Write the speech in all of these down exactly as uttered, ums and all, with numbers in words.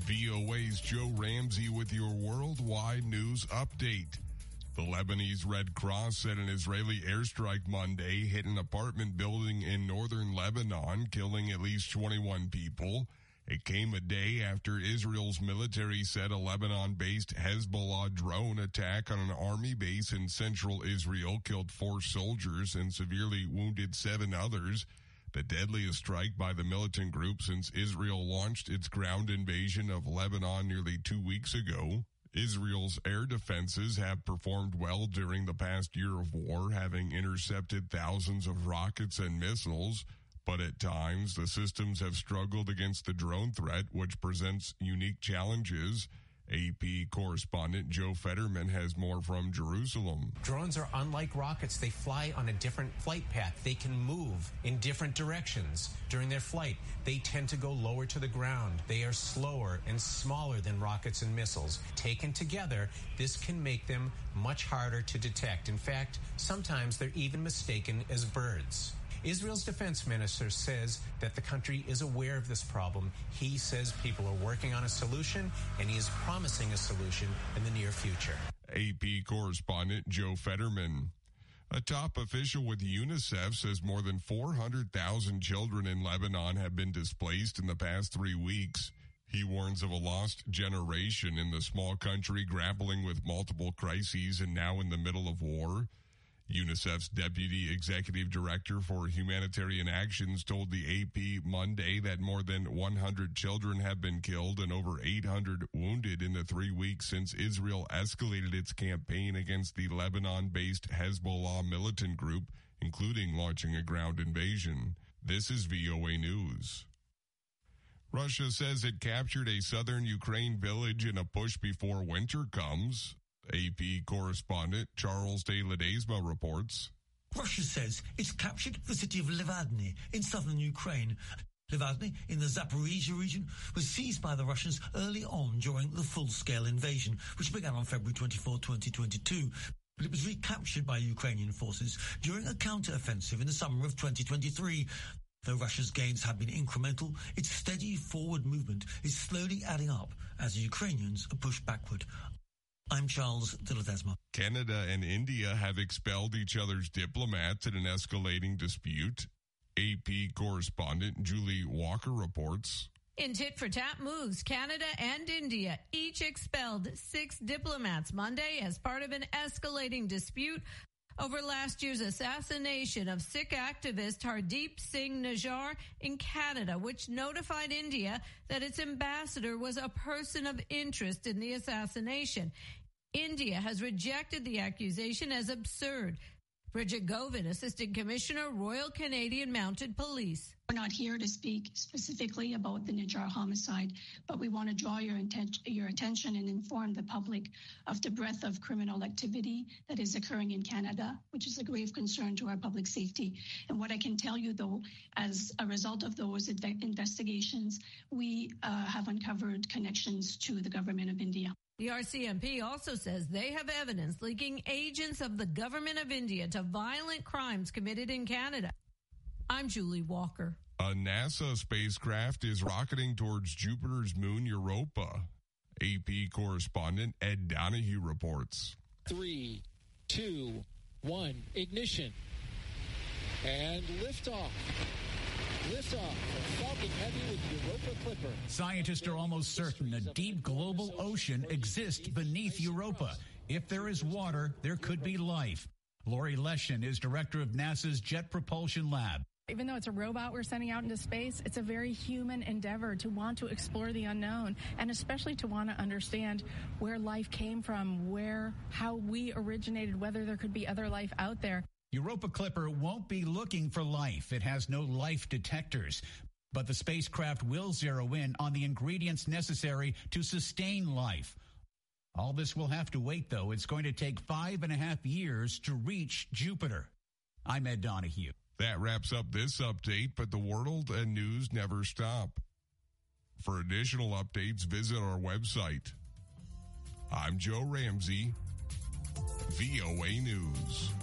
V O A's Joe Ramsey with your worldwide news update. The Lebanese Red Cross said an Israeli airstrike Monday hit an apartment building in northern Lebanon, killing at least twenty-one people. It came a day after Israel's military said a Lebanon-based Hezbollah drone attack on an army base in central Israel killed four soldiers and severely wounded seven others. The deadliest strike by the militant group since Israel launched its ground invasion of Lebanon nearly two weeks ago. Israel's air defenses have performed well during the past year of war, having intercepted thousands of rockets and missiles. But at times, the systems have struggled against the drone threat, which presents unique challenges. A P correspondent Joe Fetterman has more from Jerusalem. Drones are unlike rockets. They fly on a different flight path. They can move in different directions during their flight. They tend to go lower to the ground. They are slower and smaller than rockets and missiles. Taken together, this can make them much harder to detect. In fact, sometimes they're even mistaken as birds. Israel's defense minister says that the country is aware of this problem. He says people are working on a solution, and he is promising a solution in the near future. A P correspondent Joe Fetterman. A top official with UNICEF says more than four hundred thousand children in Lebanon have been displaced in the past three weeks. He warns of a lost generation in the small country grappling with multiple crises and now in the middle of war. UNICEF's Deputy Executive Director for Humanitarian Actions told the A P Monday that more than one hundred children have been killed and over eight hundred wounded in the three weeks since Israel escalated its campaign against the Lebanon-based Hezbollah militant group, including launching a ground invasion. This is V O A News. Russia says it captured a southern Ukraine village in a push before winter comes. A P correspondent Charles de Ledesma reports. Russia says it's captured the city of Levadny in southern Ukraine. Levadny, in the Zaporizhia region, was seized by the Russians early on during the full-scale invasion, which began on February twenty-fourth, twenty twenty-two. But it was recaptured by Ukrainian forces during a counter-offensive in the summer of twenty twenty-three. Though Russia's gains have been incremental, its steady forward movement is slowly adding up as the Ukrainians are pushed backward. I'm Charles de Ledesma. Canada and India have expelled each other's diplomats in an escalating dispute. A P correspondent Julie Walker reports. In tit-for-tat moves, Canada and India each expelled six diplomats Monday as part of an escalating dispute over last year's assassination of Sikh activist Hardeep Singh Nijjar in Canada, which notified India that its ambassador was a person of interest in the assassination. India has rejected the accusation as absurd. Bridget Govin, Assistant Commissioner, Royal Canadian Mounted Police. We're not here to speak specifically about the Nijjar homicide, but we want to draw your, inten- your attention and inform the public of the breadth of criminal activity that is occurring in Canada, which is a grave concern to our public safety. And what I can tell you, though, as a result of those inve- investigations, we uh, have uncovered connections to the government of India. The R C M P also says they have evidence linking agents of the government of India to violent crimes committed in Canada. I'm Julie Walker. A NASA spacecraft is rocketing towards Jupiter's moon Europa. A P correspondent Ed Donahue reports. Three, two, one, ignition. And liftoff. Liftoff of Falcon Heavy with Europa Clipper. Scientists are almost certain a deep global ocean exists beneath Europa. If there is water, there could be life. Lori Leshin is director of NASA's Jet Propulsion Lab. Even though it's a robot we're sending out into space, it's a very human endeavor to want to explore the unknown, and especially to want to understand where life came from, where, how we originated, whether there could be other life out there. Europa Clipper won't be looking for life. It has no life detectors. But the spacecraft will zero in on the ingredients necessary to sustain life. All this will have to wait, though. It's going to take five and a half years to reach Jupiter. I'm Ed Donahue. That wraps up this update, but the world and news never stop. For additional updates, visit our website. I'm Joe Ramsey, V O A News.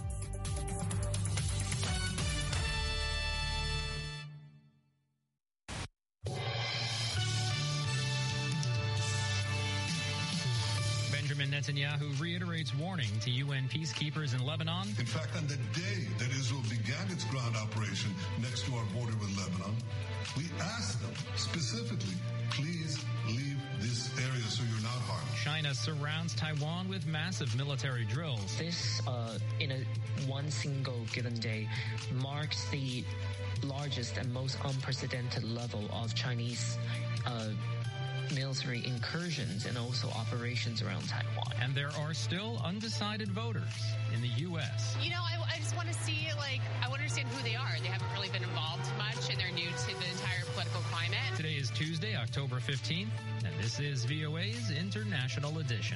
Benjamin Netanyahu reiterates warning to U N peacekeepers in Lebanon. In fact, on the day that Israel began its ground operation next to our border with Lebanon, we asked them specifically, please leave this area so you're not harmed. China surrounds Taiwan with massive military drills. This, uh, in a one single given day, marks the largest and most unprecedented level of Chinese uh, military incursions and also operations around Taiwan. And there are still undecided voters in the U S. You know, I, I just want to see, like, I want to understand who they are. They haven't really been involved much, and they're new to the entire political climate. Today is Tuesday, October fifteenth, and this is V O A's International Edition.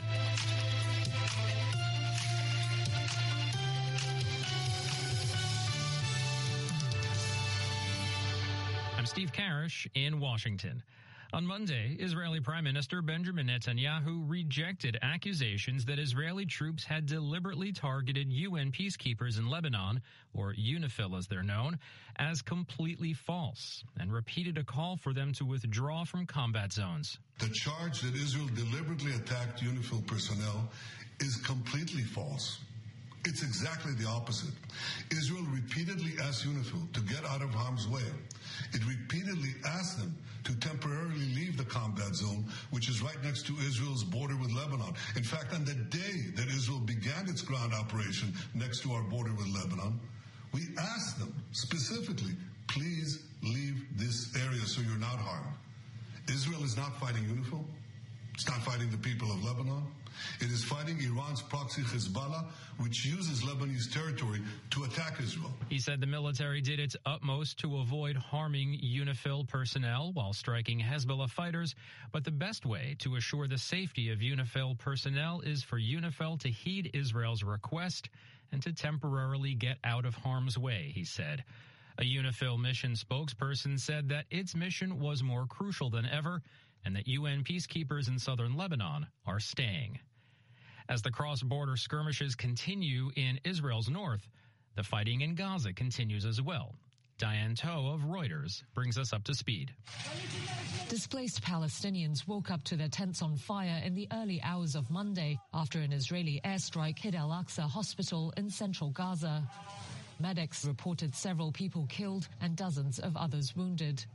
I'm Steve Karish in Washington. On Monday, Israeli Prime Minister Benjamin Netanyahu rejected accusations that Israeli troops had deliberately targeted U N peacekeepers in Lebanon, or UNIFIL as they're known, as completely false, and repeated a call for them to withdraw from combat zones. The charge that Israel deliberately attacked UNIFIL personnel is completely false. It's exactly the opposite. Israel repeatedly asked UNIFIL to get out of harm's way. It repeatedly asked them to temporarily leave the combat zone, which is right next to Israel's border with Lebanon. In fact, on the day that Israel began its ground operation next to our border with Lebanon, we asked them specifically, please leave this area so you're not harmed. Israel is not fighting UNIFIL. It's not fighting the people of Lebanon. It is fighting Iran's proxy Hezbollah, which uses Lebanese territory to attack Israel. He said the military did its utmost to avoid harming UNIFIL personnel while striking Hezbollah fighters, but the best way to assure the safety of UNIFIL personnel is for UNIFIL to heed Israel's request and to temporarily get out of harm's way, he said. A UNIFIL mission spokesperson said that its mission was more crucial than ever, and that U N peacekeepers in southern Lebanon are staying. As the cross-border skirmishes continue in Israel's north, the fighting in Gaza continues as well. Diane Toe of Reuters brings us up to speed. Displaced Palestinians woke up to their tents on fire in the early hours of Monday after an Israeli airstrike hit Al-Aqsa Hospital in central Gaza. Medics reported several people killed and dozens of others wounded.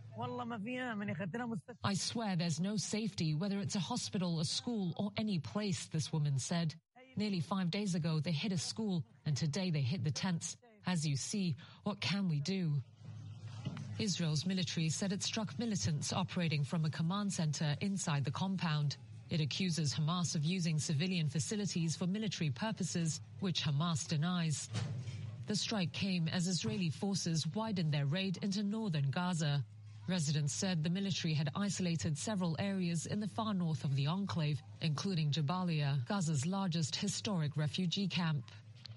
I swear there's no safety, whether it's a hospital, a school, or any place, this woman said. Nearly five days ago, they hit a school, and today they hit the tents. As you see, what can we do? Israel's military said it struck militants operating from a command center inside the compound. It accuses Hamas of using civilian facilities for military purposes, which Hamas denies. The strike came as Israeli forces widened their raid into northern Gaza. Residents said the military had isolated several areas in the far north of the enclave, including Jabalia, Gaza's largest historic refugee camp.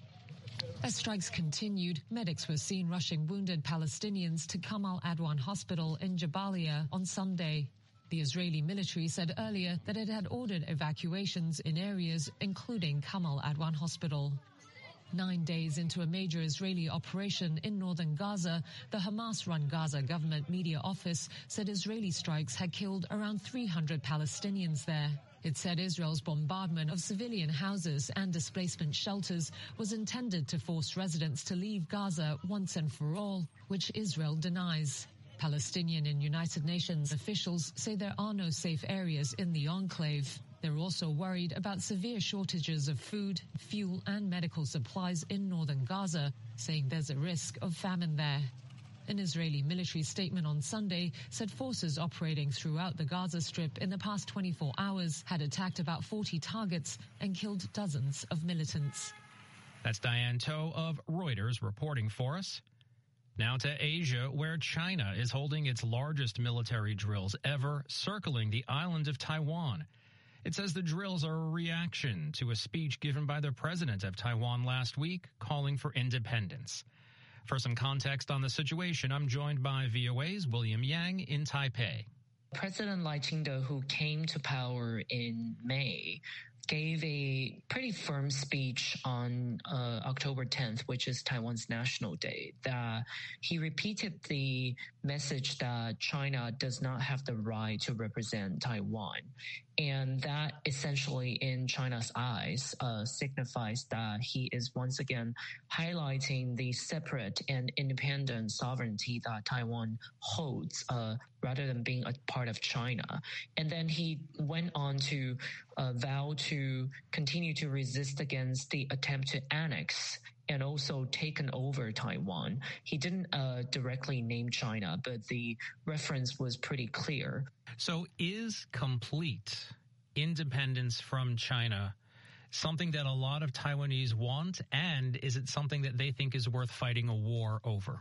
As strikes continued, medics were seen rushing wounded Palestinians to Kamal Adwan Hospital in Jabalia on Sunday. The Israeli military said earlier that it had ordered evacuations in areas including Kamal Adwan Hospital. Nine days into a major Israeli operation in northern Gaza, the Hamas-run Gaza government media office said Israeli strikes had killed around three hundred Palestinians there. It said Israel's bombardment of civilian houses and displacement shelters was intended to force residents to leave Gaza once and for all, which Israel denies. Palestinian and United Nations officials say there are no safe areas in the enclave. They're also worried about severe shortages of food, fuel, and medical supplies in northern Gaza, saying there's a risk of famine there. An Israeli military statement on Sunday said forces operating throughout the Gaza Strip in the past twenty-four hours had attacked about forty targets and killed dozens of militants. That's Diane Toe of Reuters reporting for us. Now to Asia, where China is holding its largest military drills ever, circling the island of Taiwan. It says the drills are a reaction to a speech given by the president of Taiwan last week calling for independence. For some context on the situation, I'm joined by V O A's William Yang in Taipei. President Lai Ching-te, who came to power in May, gave a pretty firm speech on uh, October tenth, which is Taiwan's National Day, that he repeated the message that China does not have the right to represent Taiwan. And that essentially, in China's eyes, uh, signifies that he is once again highlighting the separate and independent sovereignty that Taiwan holds, uh, rather than being a part of China. And then he went on to uh, vow to continue to resist against the attempt to annex and also taken over Taiwan. He didn't uh, directly name China, but the reference was pretty clear. So is complete independence from China something that a lot of Taiwanese want, and is it something that they think is worth fighting a war over?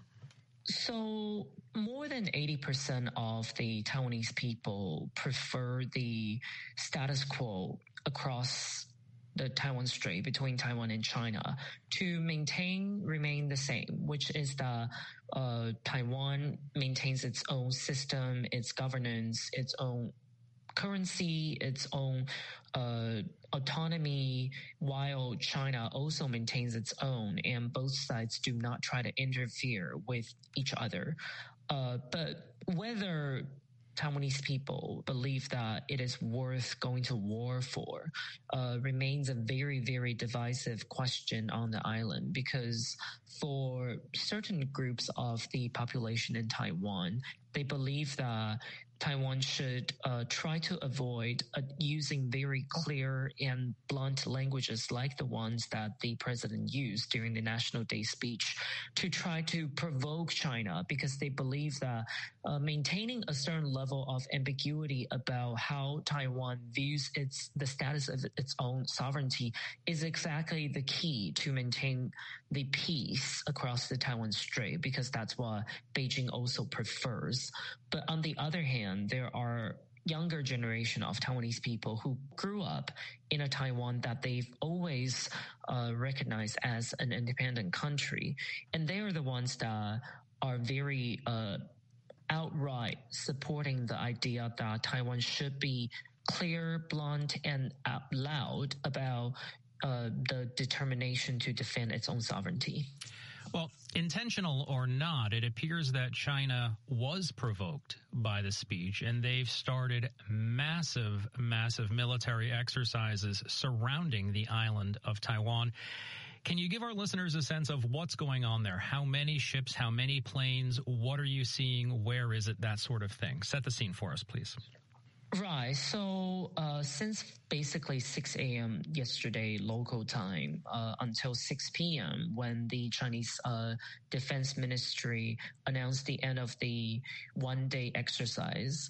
So more than eighty percent of the Taiwanese people prefer the status quo across the Taiwan Strait between Taiwan and China to maintain, remain the same, which is that uh, Taiwan maintains its own system, its governance, its own currency, its own uh, autonomy, while China also maintains its own, and both sides do not try to interfere with each other. Uh, but whether Taiwanese people believe that it is worth going to war for uh, remains a very, very divisive question on the island, because for certain groups of the population in Taiwan, they believe that Taiwan should uh, try to avoid uh, using very clear and blunt languages like the ones that the president used during the National Day speech to try to provoke China, because they believe that uh, maintaining a certain level of ambiguity about how Taiwan views its the status of its own sovereignty is exactly the key to maintain the peace across the Taiwan Strait, because that's what Beijing also prefers. But on the other hand, there are younger generation of Taiwanese people who grew up in a Taiwan that they've always uh, recognized as an independent country. And they are the ones that are very uh, outright supporting the idea that Taiwan should be clear, blunt, and out loud about uh, the determination to defend its own sovereignty. Well, intentional or not, it appears that China was provoked by the speech, and they've started massive, massive military exercises surrounding the island of Taiwan. Can you give our listeners a sense of what's going on there? How many ships, how many planes, what are you seeing, where is it, that sort of thing? Set the scene for us, please. Right. So uh, since basically six a.m. yesterday local time uh, until six p.m. when the Chinese uh, Defense Ministry announced the end of the one-day exercise,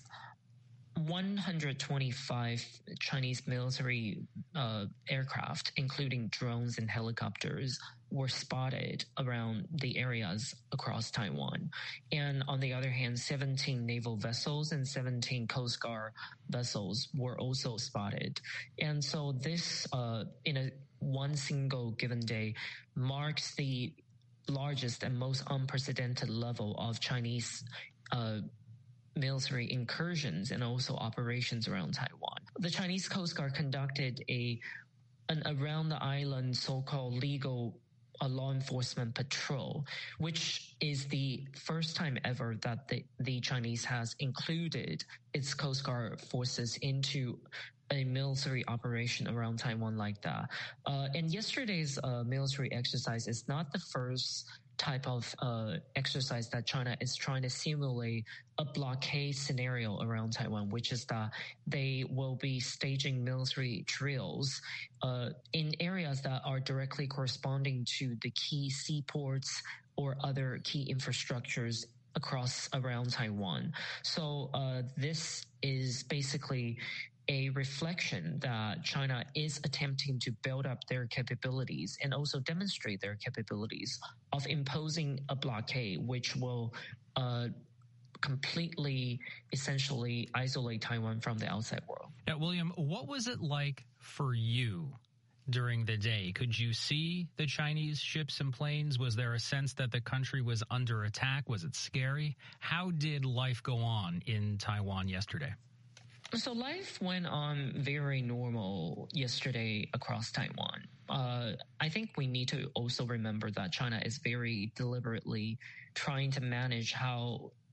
one hundred twenty-five Chinese military uh, aircraft, including drones and helicopters, were spotted around the areas across Taiwan. And on the other hand, seventeen naval vessels and seventeen Coast Guard vessels were also spotted. And so this, uh, in a one single given day, marks the largest and most unprecedented level of Chinese uh military incursions and also operations around Taiwan. The Chinese Coast Guard conducted a an around the island so-called legal a law enforcement patrol, which is the first time ever that the, the Chinese has included its Coast Guard forces into a military operation around Taiwan like that. Uh, and yesterday's uh, military exercise is not the first type of uh, exercise that China is trying to simulate a blockade scenario around Taiwan, which is that they will be staging military drills uh, in areas that are directly corresponding to the key seaports or other key infrastructures across around Taiwan. So uh, this is basically a reflection that China is attempting to build up their capabilities and also demonstrate their capabilities of imposing a blockade, which will uh, completely, essentially isolate Taiwan from the outside world. Now, William, what was it like for you during the day? Could you see the Chinese ships and planes? Was there a sense that the country was under attack? Was it scary? How did life go on in Taiwan yesterday? So life went on very normal yesterday across Taiwan. Uh, I think we need to also remember that China is very deliberately trying to manage how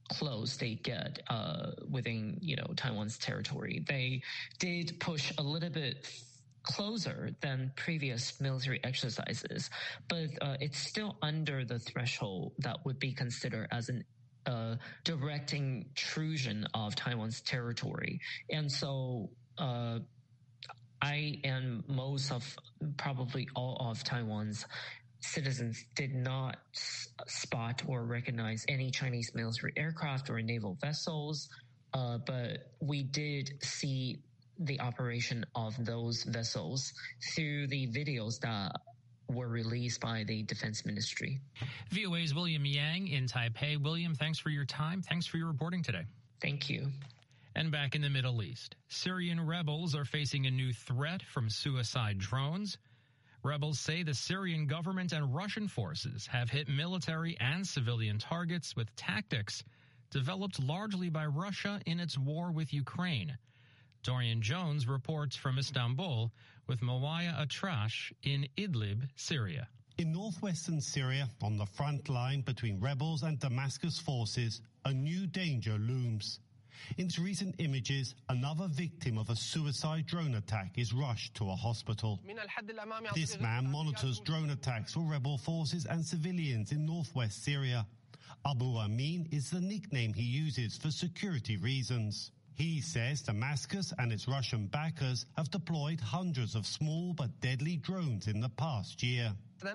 close they get uh, within, you know, Taiwan's territory. They did push a little bit closer than previous military exercises, but uh, it's still under the threshold that would be considered as an uh, direct intrusion of Taiwan's territory. And so uh, I and most of, probably all of Taiwan's citizens did not s- spot or recognize any Chinese military aircraft or naval vessels, uh, but we did see the operation of those vessels through the videos that were released by the Defense Ministry. V O A's William Yang in Taipei. William, thanks for your time. Thanks for your reporting today. Thank you. And back in the Middle East, Syrian rebels are facing a new threat from suicide drones. Rebels say the Syrian government and Russian forces have hit military and civilian targets with tactics developed largely by Russia in its war with Ukraine. Dorian Jones reports from Istanbul with Mawaya Atrash in Idlib, Syria. In northwestern Syria, on the front line between rebels and Damascus forces, a new danger looms. In its recent images, another victim of a suicide drone attack is rushed to a hospital. This man monitors drone attacks for rebel forces and civilians in northwest Syria. Abu Amin is the nickname he uses for security reasons. He says Damascus and its Russian backers have deployed hundreds of small but deadly drones in the past year.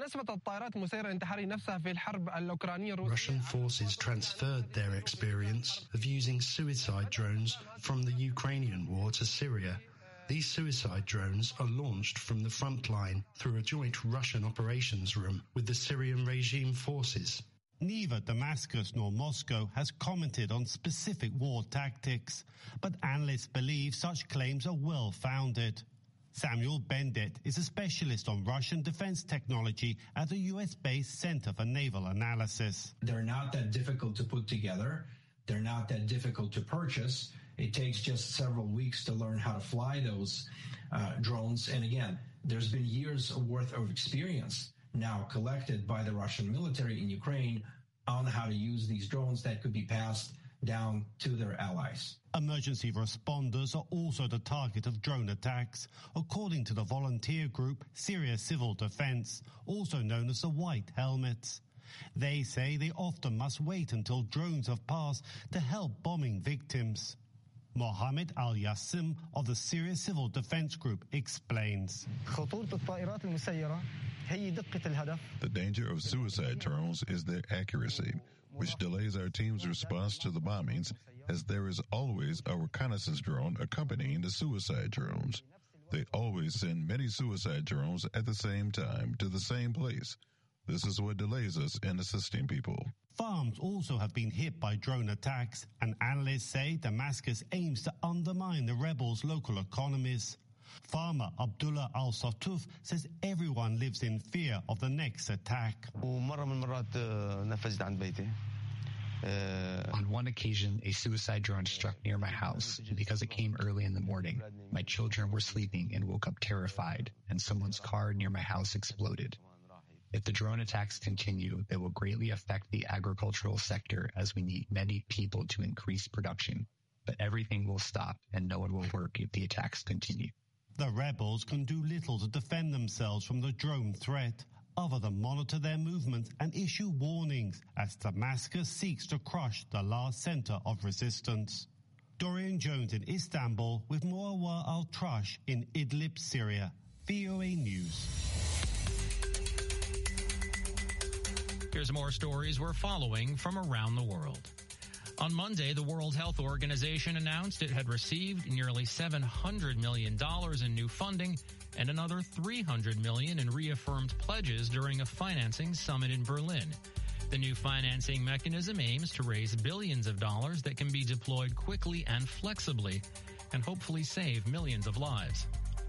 Russian forces transferred their experience of using suicide drones from the Ukrainian war to Syria. These suicide drones are launched from the front line through a joint Russian operations room with the Syrian regime forces. Neither Damascus nor Moscow has commented on specific war tactics, but analysts believe such claims are well-founded. Samuel Bendet is a specialist on Russian defense technology at the U S-based Center for Naval Analysis. They're not that difficult to put together. They're not that difficult to purchase. It takes just several weeks to learn how to fly those uh, drones. And again, there's been years worth of experience now collected by the Russian military in Ukraine on how to use these drones that could be passed down to their allies. Emergency responders are also the target of drone attacks, according to the volunteer group Syria Civil Defense, also known as the White Helmets. They say they often must wait until drones have passed to help bombing victims. Mohammed Al-Yassim of the Syria Civil Defense Group explains. The danger of suicide drones is their accuracy, which delays our team's response to the bombings, as there is always a reconnaissance drone accompanying the suicide drones. They always send many suicide drones at the same time to the same place. This is what delays us in assisting people. Farms also have been hit by drone attacks, and analysts say Damascus aims to undermine the rebels' local economies. Farmer Abdullah Al-Satuf says everyone lives in fear of the next attack. On one occasion, a suicide drone struck near my house, and because it came early in the morning, my children were sleeping and woke up terrified, and someone's car near my house exploded. If the drone attacks continue, they will greatly affect the agricultural sector, as we need many people to increase production. But everything will stop and no one will work if the attacks continue. The rebels can do little to defend themselves from the drone threat, other than monitor their movements and issue warnings as Damascus seeks to crush the last center of resistance. Dorian Jones in Istanbul with Muawar Al-Trash in Idlib, Syria. V O A News. Here's more stories we're following from around the world. On Monday, the World Health Organization announced it had received nearly seven hundred million dollars in new funding and another three hundred million dollars in reaffirmed pledges during a financing summit in Berlin. The new financing mechanism aims to raise billions of dollars that can be deployed quickly and flexibly and hopefully save millions of lives.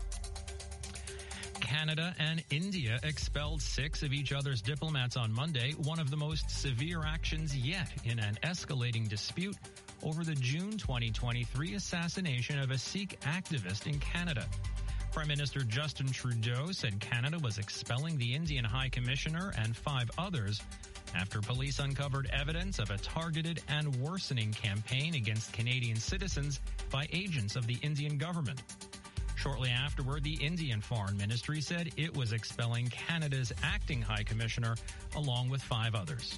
Canada and India expelled six of each other's diplomats on Monday, one of the most severe actions yet in an escalating dispute over the June twenty twenty-three assassination of a Sikh activist in Canada. Prime Minister Justin Trudeau said Canada was expelling the Indian High Commissioner and five others after police uncovered evidence of a targeted and worsening campaign against Canadian citizens by agents of the Indian government. Shortly afterward, the Indian Foreign Ministry said it was expelling Canada's acting High Commissioner along with five others.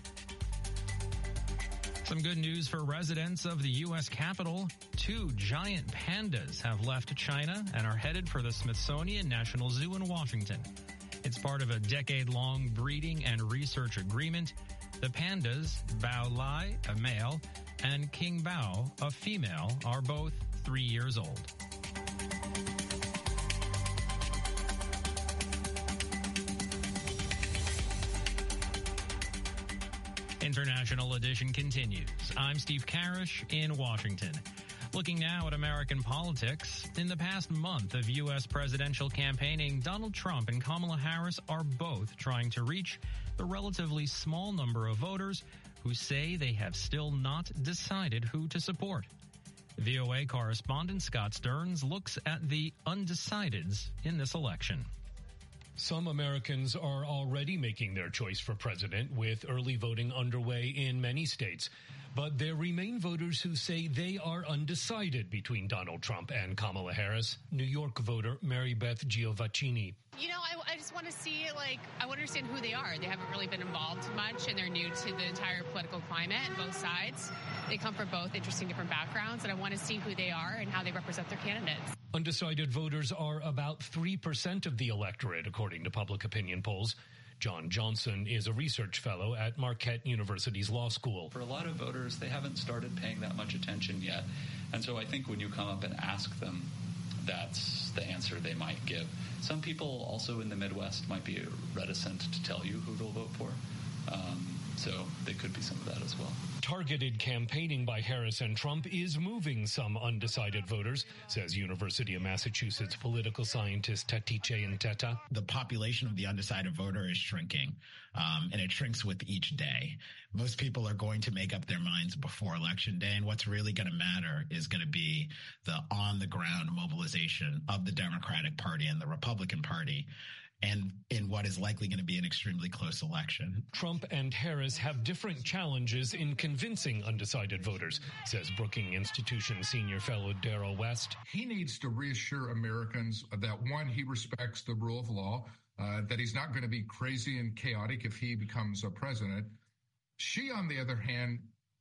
Some good news for residents of the U S Capitol. Two giant pandas have left China and are headed for the Smithsonian National Zoo in Washington. It's part of a decade-long breeding and research agreement. The pandas, Bao Lai, a male, and King Bao, a female, are both three years old. International Edition continues. I'm Steve Karish in Washington. Looking now at American politics, in the past month of U S presidential campaigning, Donald Trump and Kamala Harris are both trying to reach the relatively small number of voters who say they have still not decided who to support. V O A correspondent Scott Stearns looks at the undecideds in this election. Some Americans are already making their choice for president, with early voting underway in many states. But there remain voters who say they are undecided between Donald Trump and Kamala Harris. New York voter Mary Beth Giovacchini. You know, I, I just want to see, like, I want to understand who they are. They haven't really been involved much, and they're new to the entire political climate on both sides. They come from both interesting different backgrounds, and I want to see who they are and how they represent their candidates. Undecided voters are about three percent of the electorate, according to public opinion polls. John Johnson is a research fellow at Marquette University's law school. For a lot of voters, they haven't started paying that much attention yet. And so I think when you come up and ask them, that's the answer they might give. Some people also in the Midwest might be reticent to tell you who they'll vote for. Um, so there could be some of that as well. Targeted campaigning by Harris and Trump is moving some undecided voters, says University of Massachusetts political scientist Tatice Nteta. The population of the undecided voter is shrinking, um, and it shrinks with each day. Most people are going to make up their minds before Election Day, and what's really going to matter is going to be the on-the-ground mobilization of the Democratic Party and the Republican Party, and in what is likely going to be an extremely close election. Trump and Harris have different challenges in convincing undecided voters, says Brookings Institution senior fellow Darrell West. He needs to reassure Americans that, one, he respects the rule of law, uh, that he's not going to be crazy and chaotic if he becomes a president. She, on the other hand,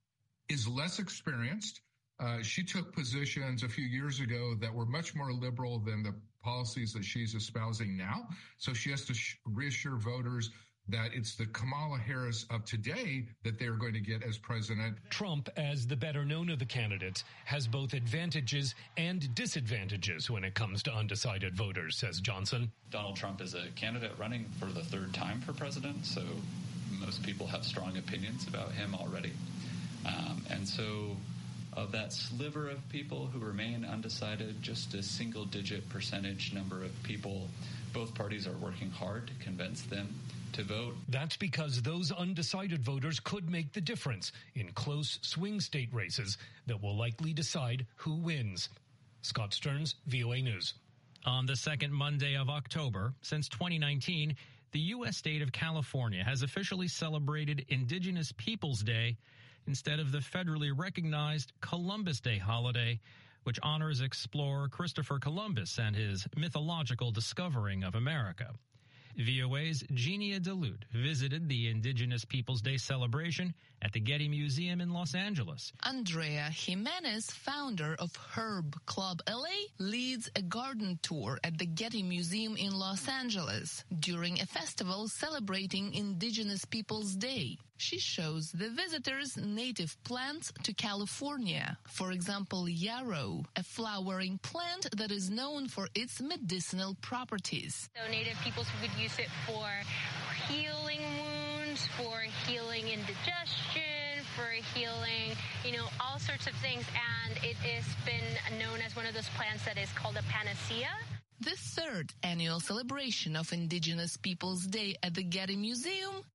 is less experienced. Uh, she took positions a few years ago that were much more liberal than the policies that she's espousing now. So she has to sh- reassure voters that it's the Kamala Harris of today that they're going to get as president. Trump, as the better known of the candidates, has both advantages and disadvantages when it comes to undecided voters, says Johnson. Donald Trump is a candidate running for the third time for president, so most people have strong opinions about him already. Um, and so of that sliver of people who remain undecided, just a single-digit percentage number of people, both parties are working hard to convince them to vote. That's because those undecided voters could make the difference in close swing state races that will likely decide who wins. Scott Stearns, V O A News. On the second Monday of October, since twenty nineteen, the U S state of California has officially celebrated Indigenous Peoples Day instead of the federally recognized Columbus Day holiday, which honors explorer Christopher Columbus and his mythological discovering of America. V O A's Genia DeLute visited the Indigenous Peoples Day celebration at the Getty Museum in Los Angeles. Andrea Jimenez, founder of Herb Club L A, leads a garden tour at the Getty Museum in Los Angeles during a festival celebrating Indigenous Peoples Day. She shows the visitors native plants to California. For example, yarrow, a flowering plant that is known for its medicinal properties. So native peoples would use it for healing wounds, for healing indigestion, for healing, you know, all sorts of things. And it has been known as one of those plants that is called a panacea. The third annual celebration of Indigenous Peoples Day at the Getty Museum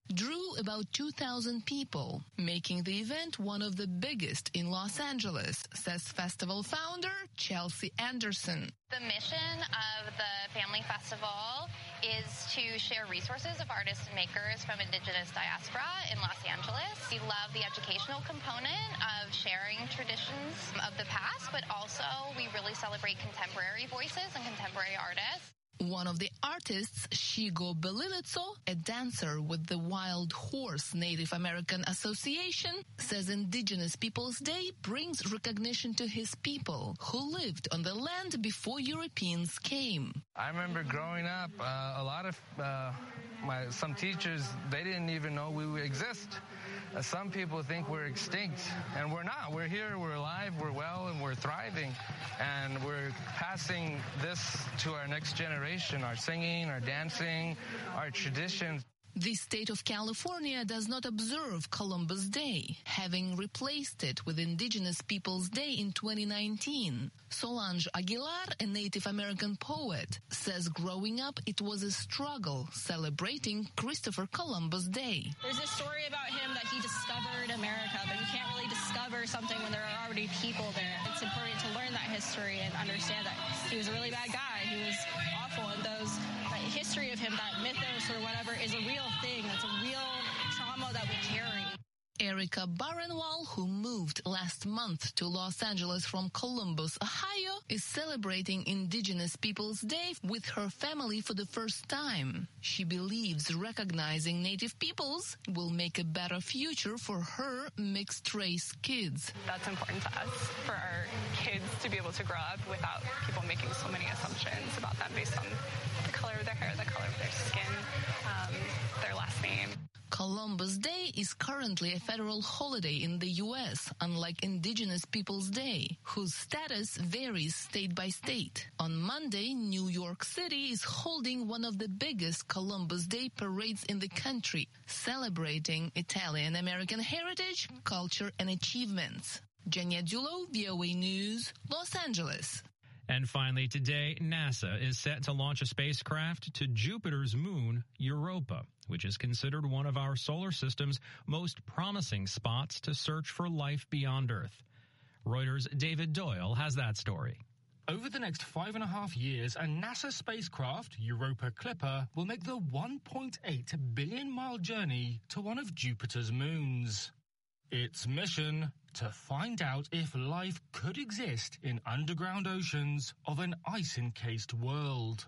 drew about two thousand people, making the event one of the biggest in Los Angeles, says festival founder Chelsea Anderson. The mission of the Family Festival is to share resources of artists and makers from Indigenous diaspora in Los Angeles. We love the educational component of sharing traditions of the past, but also we really celebrate contemporary voices and contemporary artists. One of the artists, Shigo Belilitso, a dancer with the Wild Horse Native American Association, says Indigenous Peoples Day brings recognition to his people who lived on the land before Europeans came. I remember growing up, uh, a lot of uh, my some teachers, they didn't even know we would exist. Uh, some people think we're extinct, and we're not. We're here, we're alive, we're well, and we're thriving. And we're passing this to our next generation, our singing, our dancing, our traditions. The state of California does not observe Columbus Day, having replaced it with Indigenous Peoples Day in twenty nineteen. Solange Aguilar, a Native American poet, says growing up it was a struggle celebrating Christopher Columbus Day. There's a story about him that he discovered America, but you can't really discover something when there are already people there. It's important to learn that history and understand that he was a really bad guy. He was awful, and those that history of him, that mythos or whatever, is a real thing. It's a real trauma that we carry. Erica Barrenwall, who moved last month to Los Angeles from Columbus, Ohio, is celebrating Indigenous Peoples Day with her family for the first time. She believes recognizing Native peoples will make a better future for her mixed-race kids. That's important to us, for our kids to be able to grow up without people making so many assumptions about them based on the color of their hair, the color of their skin, um, their last name. Columbus Day is currently a federal holiday in the U S, unlike Indigenous Peoples Day, whose status varies state by state. On Monday, New York City is holding one of the biggest Columbus Day parades in the country, celebrating Italian-American heritage, culture, and achievements. Jenya Dulo, V O A News, Los Angeles. And finally today, NASA is set to launch a spacecraft to Jupiter's moon, Europa, which is considered one of our solar system's most promising spots to search for life beyond Earth. Reuters' David Doyle has that story. Over the next five and a half years, a NASA spacecraft, Europa Clipper, will make the one point eight billion mile journey to one of Jupiter's moons. Its mission, to find out if life could exist in underground oceans of an ice-encased world.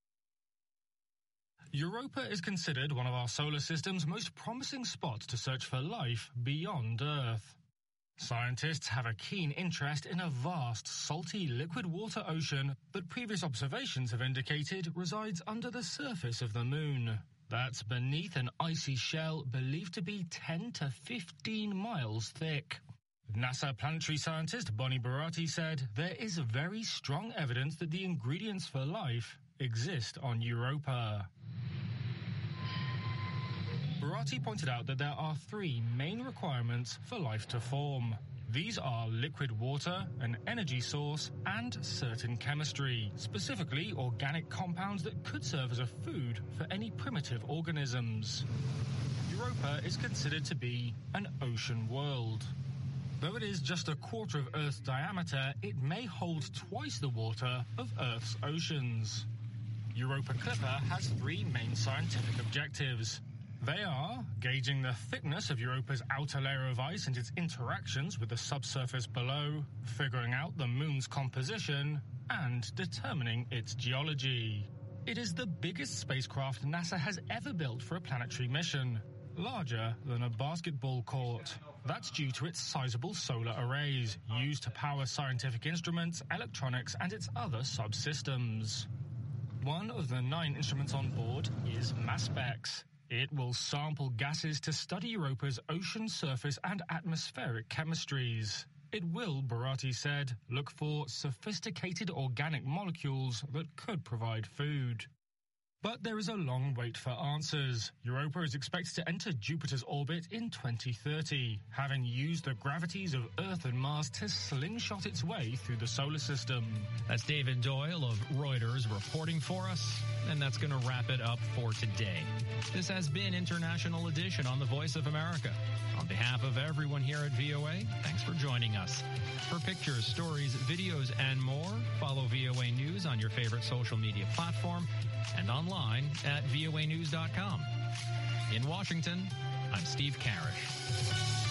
Europa is considered one of our solar system's most promising spots to search for life beyond Earth. Scientists have a keen interest in a vast, salty liquid water ocean that previous observations have indicated resides under the surface of the moon. That's beneath an icy shell believed to be ten to fifteen miles thick. NASA planetary scientist Bonnie Barati said there is very strong evidence that the ingredients for life exist on Europa. Barati pointed out that there are three main requirements for life to form. These are liquid water, an energy source, and certain chemistry, specifically organic compounds that could serve as a food for any primitive organisms. Europa is considered to be an ocean world. Though it is just a quarter of Earth's diameter, it may hold twice the water of Earth's oceans. Europa Clipper has three main scientific objectives. They are gauging the thickness of Europa's outer layer of ice and its interactions with the subsurface below, figuring out the moon's composition, and determining its geology. It is the biggest spacecraft NASA has ever built for a planetary mission, larger than a basketball court. That's due to its sizable solar arrays, used to power scientific instruments, electronics, and its other subsystems. One of the nine instruments on board is MASSPEX. It will sample gases to study Europa's ocean surface and atmospheric chemistries. It will, Barati said, look for sophisticated organic molecules that could provide food. But there is a long wait for answers. Europa is expected to enter Jupiter's orbit in twenty thirty, having used the gravities of Earth and Mars to slingshot its way through the solar system. That's David Doyle of Reuters reporting for us. and that's going to wrap it up for today. This has been International Edition on the Voice of America. On behalf of everyone here at V O A, thanks for joining us. For pictures, stories, videos, and more, follow V O A News on your favorite social media platform and online at V O A news dot com. In Washington, I'm Steve Karish.